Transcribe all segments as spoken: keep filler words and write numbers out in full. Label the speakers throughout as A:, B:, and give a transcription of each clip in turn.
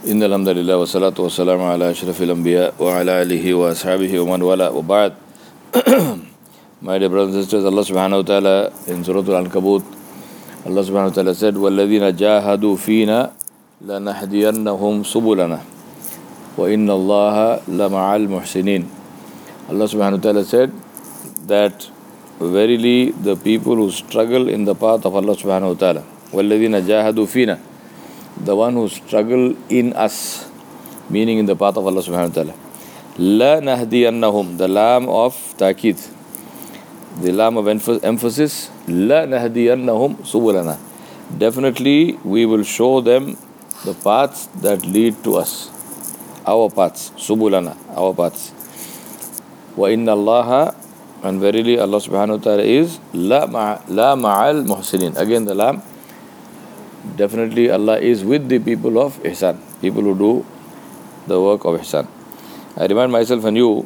A: إن الحمد لله والصلاة والسلام على أشرف الأنبياء وعلى آله وأصحابه ومن والاه وبعد. My dear brothers and sisters, Allah subhanahu wa ta'ala in Surah Al-Ankabut, Allah subhanahu wa ta'ala said, وَالَّذِينَ جَاهَدُوا فِينَا لَنَهْدِيَنَّهُمْ سُبُلَنَا وَإِنَّ اللَّهَ لَمَعَ الْمُحْسِنِينَ. Allah subhanahu wa ta'ala said that verily the people who struggle in the path of Allah subhanahu wa ta'ala, وَالَّذِينَ جَاهَدُوا فِينَا, the one who struggle in us, meaning in the path of Allah subhanahu wa ta'ala. La nahdiyannahum, the lam of ta'kid, the lam of emphasis. La nahdiyannahum subulana. Definitely we will show them the paths that lead to us. Our paths, subulana, our paths. Wa inna allaha, and verily Allah subhanahu wa ta'ala is la ma la ma'al muhsinin. Again the lam. Definitely Allah is with the people of ihsan, people who do the work of ihsan. I remind myself and you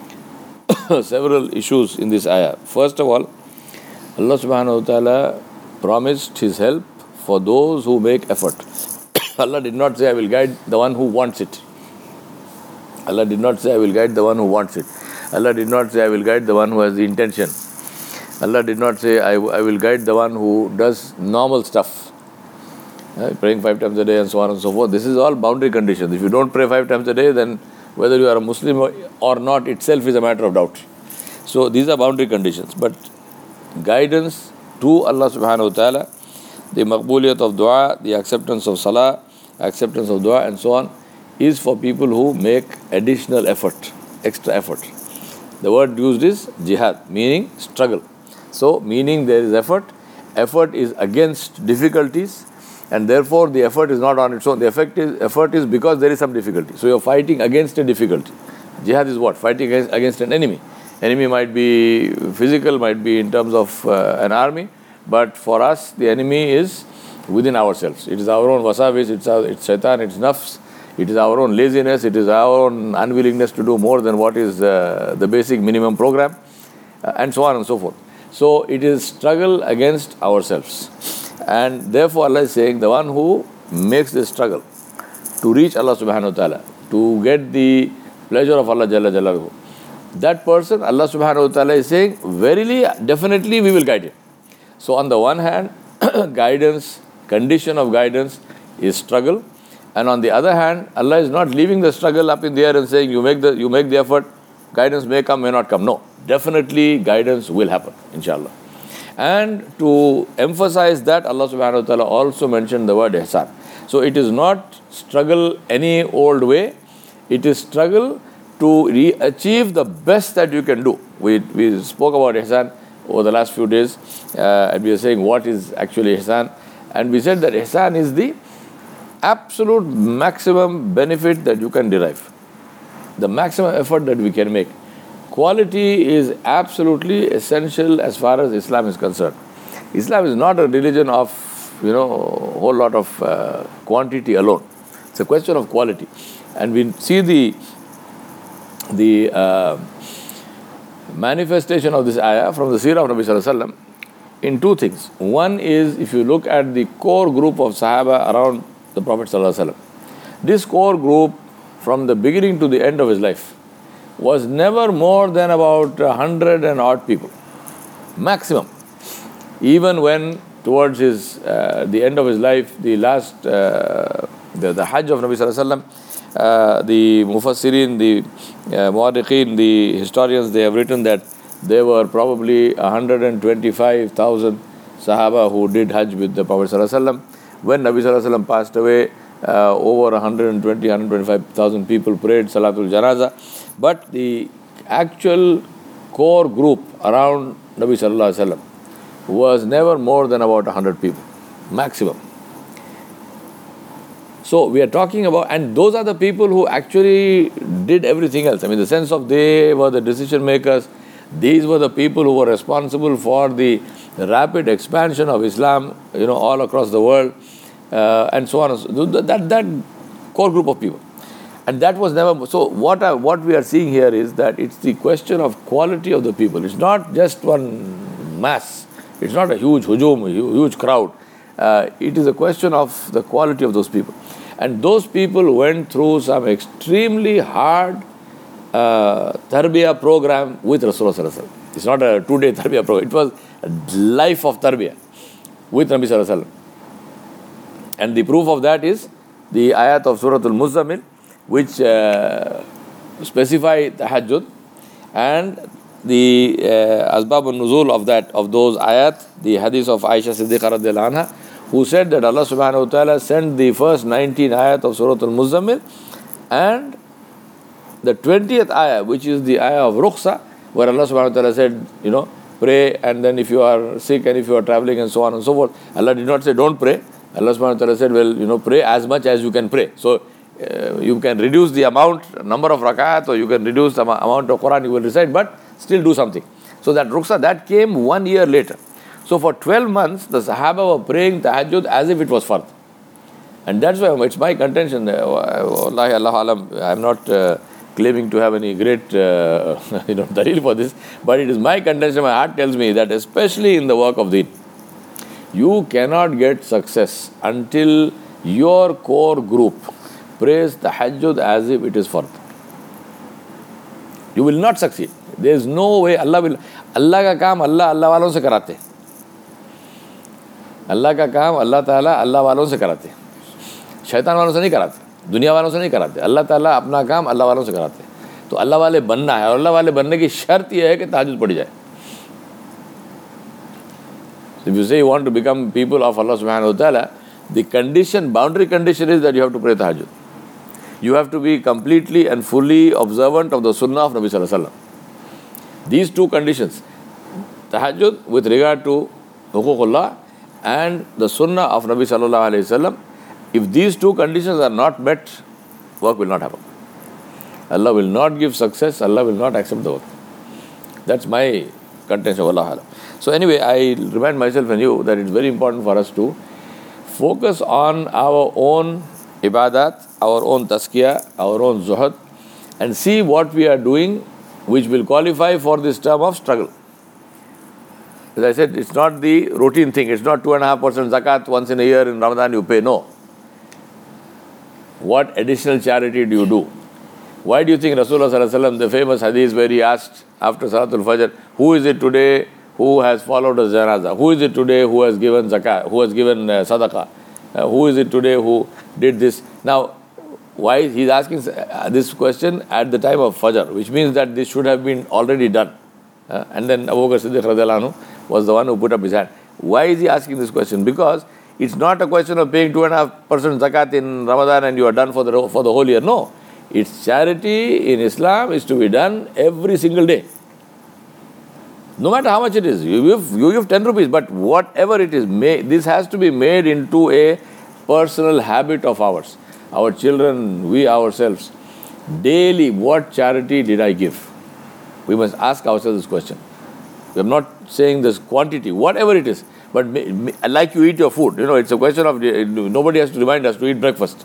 A: several issues in this ayah. First of all, Allah subhanahu wa ta'ala promised His help for those who make effort. Allah did not say, I will guide the one who wants it. Allah did not say, I will guide the one who wants it. Allah did not say, I will guide the one who has the intention. Allah did not say, I, I will guide the one who does normal stuff. Uh, praying five times a day and so on and so forth. This is all boundary conditions. If you don't pray five times a day, then whether you are a Muslim or not itself is a matter of doubt. So these are boundary conditions. But guidance to Allah subhanahu wa ta'ala, the maqbuliyat of dua, the acceptance of salah, acceptance of dua and so on, is for people who make additional effort, extra effort. The word used is jihad, meaning struggle. So meaning there is effort. Effort is against difficulties. And therefore, the effort is not on its own. The effect is, effort is because there is some difficulty. So, you are fighting against a difficulty. Jihad is what? Fighting against, against an enemy. Enemy might be physical, might be in terms of uh, an army. But for us, the enemy is within ourselves. It is our own wasawis, it's, our, it's shaitan, it's nafs. It is our own laziness. It is our own unwillingness to do more than what is uh, the basic minimum program. Uh, and so on and so forth. So, it is struggle against ourselves. And therefore Allah is saying the one who makes this struggle to reach Allah subhanahu wa ta'ala, to get the pleasure of Allah Jalla Jalaluhu, that person, Allah subhanahu wa ta'ala is saying, verily, definitely we will guide him. So on the one hand, guidance, condition of guidance is struggle. And on the other hand, Allah is not leaving the struggle up in the air and saying, you make the, you make the effort, guidance may come, may not come. No, definitely guidance will happen, inshallah. And to emphasize that, Allah subhanahu wa ta'ala also mentioned the word ihsan. So it is not struggle any old way. It is struggle to re- achieve the best that you can do. We, we spoke about ihsan over the last few days. Uh, and we are saying what is actually ihsan. And we said that ihsan is the absolute maximum benefit that you can derive. The maximum effort that we can make. Quality is absolutely essential as far as Islam is concerned. Islam is not a religion of, you know, a whole lot of uh, quantity alone. It's a question of quality. And we see the, the uh, manifestation of this ayah from the seerah of Nabi Sallallahu Alaihi Wasallam in two things. One is, if you look at the core group of Sahaba around the Prophet Sallallahu Alaihi Wasallam, this core group from the beginning to the end of his life was never more than about a hundred and odd people, maximum. Even when towards his uh, the end of his life, the last uh, the, the Hajj of Nabi Sallallahu Alaihi Wasallam, uh, the Mufassirin, the uh, Mu'arriqeen, the historians, they have written that there were probably one hundred twenty-five thousand Sahaba who did Hajj with the Prophet Sallallahu Alaihi Wasallam. When Nabi Sallallahu Alaihi Wasallam passed away, uh, over one hundred twenty, one hundred twenty-five thousand people prayed Salatul Janaza. But the actual core group around Nabi Sallallahu Alaihi Wasallam was never more than about one hundred people, maximum. So we are talking about, and those are the people who actually did everything else. I mean, the sense of they were the decision makers. These were the people who were responsible for the rapid expansion of Islam, you know, all across the world, uh, and so on. And so that that core group of people. And that was never, so what I, what we are seeing here is that it's the question of quality of the people. It's not just one mass. It's not a huge hujum, a huge crowd. Uh, it is a question of the quality of those people. And those people went through some extremely hard uh, tarbiyah program with Rasulullah sallallahu alaihi wasallam. It's not a two-day tarbiyah program. It was a life of tarbiyah with Nabi sallallahu alaihi wasallam. And the proof of that is the ayat of Surah Al-Muzammil, which uh, specify tahajjud, and the uh, asbab al-nuzul of that, of those ayat, the hadith of Aisha Siddiqa radhiyallahu anha, who said that Allah subhanahu wa ta'ala sent the first nineteen ayat of Surah Al-Muzammil, and the twentieth ayah, which is the ayah of Rukhsa, where Allah subhanahu wa ta'ala said, you know, pray, and then if you are sick and if you are traveling and so on and so forth. Allah did not say don't pray. Allah subhanahu wa ta'ala said, well, you know, pray as much as you can pray. So uh, you can reduce the amount, number of rakat, or you can reduce the amount of Quran you will recite, but still do something. So that Rukhsa, that came one year later. So for twelve months, the Sahaba were praying tahajjud as if it was fard. And that's why it's my contention. Wallahi, Allah alam, I'm not uh, claiming to have any great uh, you know, dalil for this, but it is my contention, my heart tells me that especially in the work of deen, you cannot get success until your core group prays tahajjud as if it is fard. You will not succeed. There is no way. Allah will. Allah ka kaam Allah Allah walon se karate. Allah ka kaam Allah Taala Allah walon se karate. शैतान वालों से नहीं कराते, दुनिया वालों से नहीं कराते. अल्लाह ताला अपना काम अल्लाह वालों से कराते. तो अल्लाह वाले बनना है, और अल्लाह वाले बनने की शर्त यह है कि तहज्जुद पढ़ी जाए. If you say you want to become people of Allah subhanahu wa ta'ala, the condition, boundary condition is that you have to pray tahajjud. You have to be completely and fully observant of the sunnah of Nabi sallallahu alaihi wasallam. These two conditions, tahajjud with regard to huququllah and the sunnah of Nabi sallallahu alaihi wasallam, if these two conditions are not met, work will not happen. Allah will not give success, Allah will not accept the work. That's my contention, wallahu alam. So anyway, I remind myself and you that it's very important for us to focus on our own ibadat, our own tazkiyah, our own zuhud, and see what we are doing which will qualify for this term of struggle. As I said, it's not the routine thing. It's not two and a half percent zakat once in a year in Ramadan you pay. No. What additional charity do you do? Why do you think Rasulullah sallallahu alaihi wasallam, the famous hadith where he asked after Salatul Fajr, who is it today who has followed a janazah? Who is it today who has given zakat, who has given uh, sadaqah? Uh, who is it today who did this? Now, why he's asking this question at the time of Fajr, which means that this should have been already done. Uh, and then Abu Bakr Siddiq radhiyallahu anhu was the one who put up his hand. Why is he asking this question? Because it's not a question of paying two and a half percent zakat in Ramadan and you are done for the for the whole year. No, it's charity in Islam is to be done every single day. No matter how much it is, you give, you give ten rupees, but whatever it is, may, this has to be made into a personal habit of ours. Our children, we ourselves, daily, what charity did I give? We must ask ourselves this question. We are not saying this quantity, whatever it is, but may, may, like you eat your food, you know, it's a question of, nobody has to remind us to eat breakfast.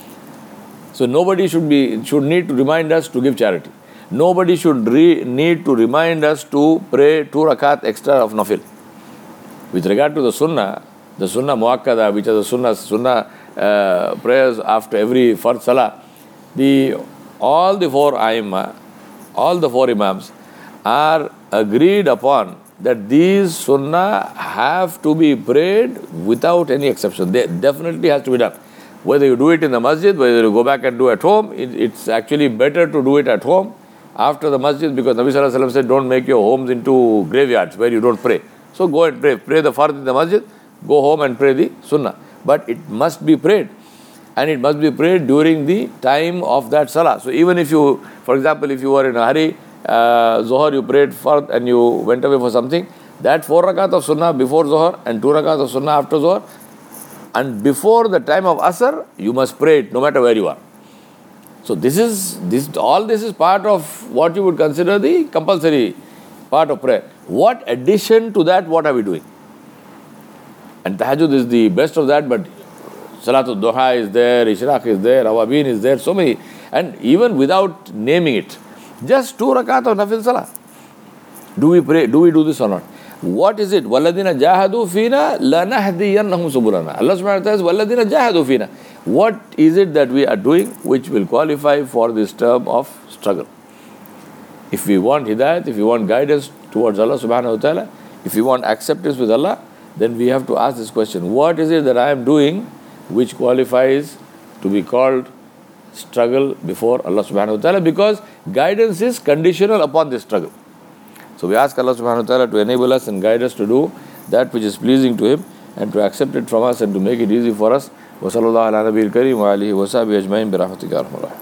A: So nobody should be should need to remind us to give charity. Nobody should re, need to remind us to pray two rakat extra of nafil. With regard to the sunnah, the sunnah muakkada, which are the sunnah, sunnah uh, prayers after every fard salah, the, all the four aimma, all the four imams are agreed upon that these sunnah have to be prayed without any exception. They definitely has to be done. Whether you do it in the masjid, whether you go back and do at home, it, it's actually better to do it at home after the masjid, because Nabi sallallahu alaihi wasallam said, don't make your homes into graveyards where you don't pray. So go and pray. Pray the fard in the masjid, go home and pray the sunnah. But it must be prayed. And it must be prayed during the time of that salah. So even if you, for example, if you were in a hurry, uh, Zohar you prayed fard and you went away for something, that four rakat of sunnah before Zohar and two rakat of sunnah after Zohar, and before the time of Asr, you must pray it no matter where you are. So this is, this all this is part of what you would consider the compulsory part of prayer. What addition to that, what are we doing? And tahajjud is the best of that, but Salatul Duha is there, Ishraq is there, Awabin is there, so many. And even without naming it, just two rakat of nafil salah. Do we pray, do we do this or not? What is it? وَالَّذِينَ جَاهَدُوا فِينَا لَنَهْدِيَنَّهُمْ سُبُلَنَا. Allah subhanahu wa ta'ala says, وَالَّذِينَ جَاهَدُوا فِينَا. What is it that we are doing which will qualify for this term of struggle? If we want hidayat, if we want guidance towards Allah subhanahu wa ta'ala, if we want acceptance with Allah, then we have to ask this question: what is it that I am doing which qualifies to be called struggle before Allah subhanahu wa ta'ala? Because guidance is conditional upon this struggle. So we ask Allah subhanahu wa ta'ala to enable us and guide us to do that which is pleasing to Him and to accept it from us and to make it easy for us. Wa sallallahu ala nabiyil kareem wa alihi wa sahbihi ajma'in bi rahmatika ya arhamar rahimin.